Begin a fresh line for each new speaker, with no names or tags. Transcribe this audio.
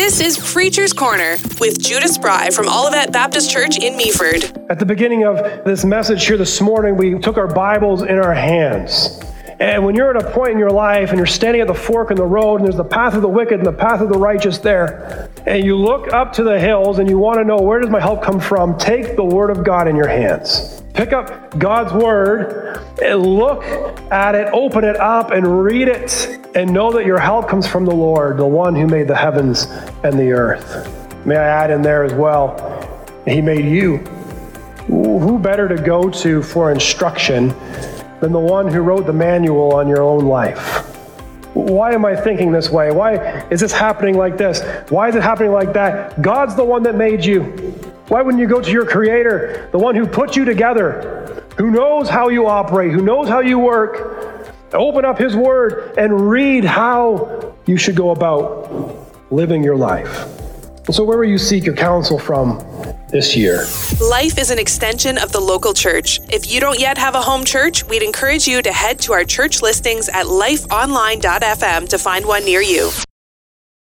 This is Preacher's Corner with Judah Spry from Olivet Baptist Church in Meaford.
At the beginning of this message here this morning, we took our Bibles in our hands. And when you're at a point in your life and you're standing at the fork in the road and there's the path of the wicked and the path of the righteous there, and you look up to the hills and you want to know, where does my help come from? Take the Word of God in your hands. Pick up God's Word and look at it, open it up and read it, and know that your help comes from the Lord, the one who made the heavens and the earth. May I add in there as well, He made you. Who better to go to for instruction than the one who wrote the manual on your own life? Why am I thinking this way? Why is this happening like this? Why is it happening like that? God's the one that made you. Why wouldn't you go to your Creator, the one who put you together, who knows how you operate, who knows how you work? Open up His Word and read how you should go about living your life. And so where will you seek your counsel from this year?
Life is an extension of the local church. If you don't yet have a home church, we'd encourage you to head to our church listings at lifeonline.fm to find one near you.